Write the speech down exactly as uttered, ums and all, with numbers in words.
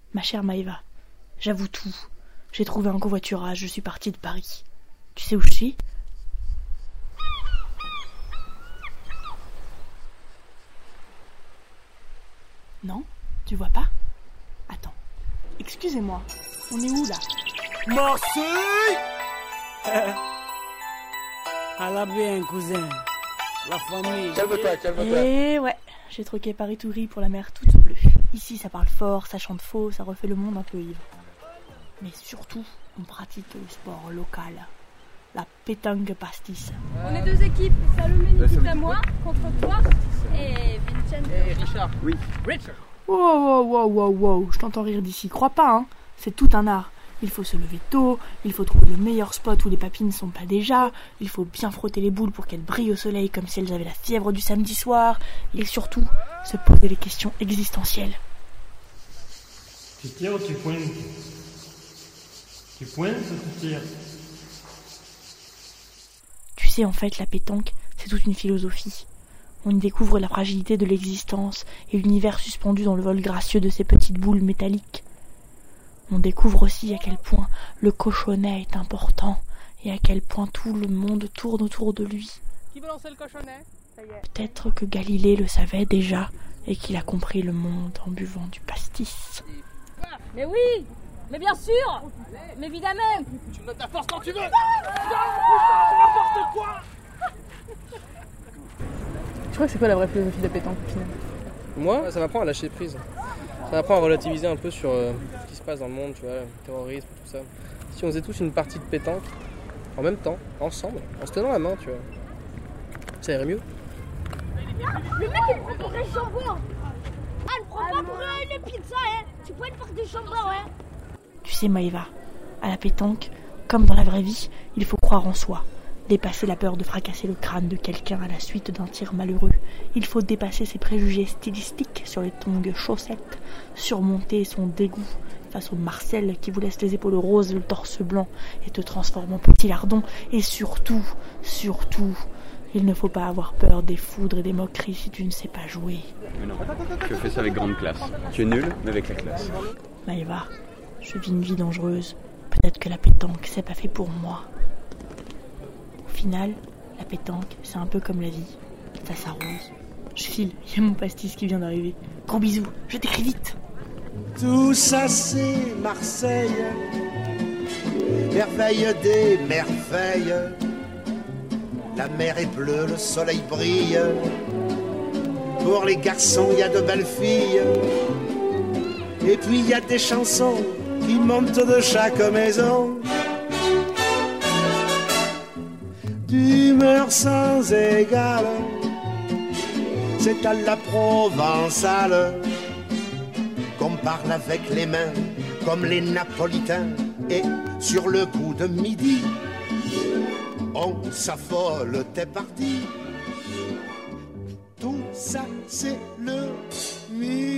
Ma chère Maëva, j'avoue tout. J'ai trouvé un covoiturage, je suis partie de Paris. Tu sais où je suis ? Non ? Tu vois pas ? Attends. Excusez-moi, on est où là ? Marseille. À la bien, cousin. La famille. Calme-toi, calme-toi. Eh ouais, j'ai troqué Paris-Toury pour la mer toute bleue. Ici, ça parle fort, ça chante faux, ça refait le monde un peu ivre. Mais surtout, on pratique le sport local. La pétanque pastis. On est deux équipes, Salomé, Nikita, moi, contre toi et Vincent. Et Richard. Oui. Richard. Wow, wow, wow, wow, wow, je t'entends rire d'ici. Crois pas, hein, c'est tout un art. Il faut se lever tôt, il faut trouver le meilleur spot où les papilles ne sont pas déjà, il faut bien frotter les boules pour qu'elles brillent au soleil comme si elles avaient la fièvre du samedi soir, et surtout, se poser les questions existentielles. Tu tires ou tu pointes ? Tu pointes ou tu tires ? Tu sais, en fait, la pétanque, c'est toute une philosophie. On y découvre la fragilité de l'existence et l'univers suspendu dans le vol gracieux de ces petites boules métalliques. On découvre aussi à quel point le cochonnet est important et à quel point tout le monde tourne autour de lui. Qui veut lancer le cochonnet ? Peut-être que Galilée le savait déjà et qu'il a compris le monde en buvant du pastis. Mais oui, mais bien sûr, mais évidemment. Tu me ta force quand tu veux. N'importe quoi. Je crois que c'est quoi la vraie philosophie de la pétanque au final ? Moi, ça m'apprend à lâcher prise. Ça m'apprend à relativiser un peu sur euh, ce qui se passe dans le monde, tu vois, le terrorisme, tout ça. Si on faisait tous une partie de pétanque, en même temps, ensemble, en se tenant la main, tu vois, ça irait mieux. Le mec il prend pour des jambons. Ah, ne prends pas pour une pizza, hein. Tu prends pour des jambons, hein. Tu sais, Maëva, à la pétanque, comme dans la vraie vie, il faut croire en soi. Dépasser la peur de fracasser le crâne de quelqu'un à la suite d'un tir malheureux. Il faut dépasser ses préjugés stylistiques sur les tongs chaussettes, surmonter son dégoût face au Marcel qui vous laisse les épaules roses et le torse blanc et te transforme en petit lardon. Et surtout, surtout, il ne faut pas avoir peur des foudres et des moqueries si tu ne sais pas jouer. Mais non, tu fais ça avec grande classe. Tu es nul, mais avec la classe. Maëva, je vis une vie dangereuse. Peut-être que la pétanque, c'est pas fait pour moi. Au final, la pétanque, c'est un peu comme la vie. Ça s'arrose. Je file, il y a mon pastis qui vient d'arriver. Gros bisous, je t'écris vite. Tout ça c'est Marseille, merveille des merveilles. La mer est bleue, le soleil brille. Pour les garçons, il y a de belles filles. Et puis il y a des chansons qui montent de chaque maison. D'humeur sans égale, c'est à la provençale qu'on parle avec les mains comme les napolitains. Et sur le coup de midi, on s'affole, t'es parti. Tout ça c'est le midi.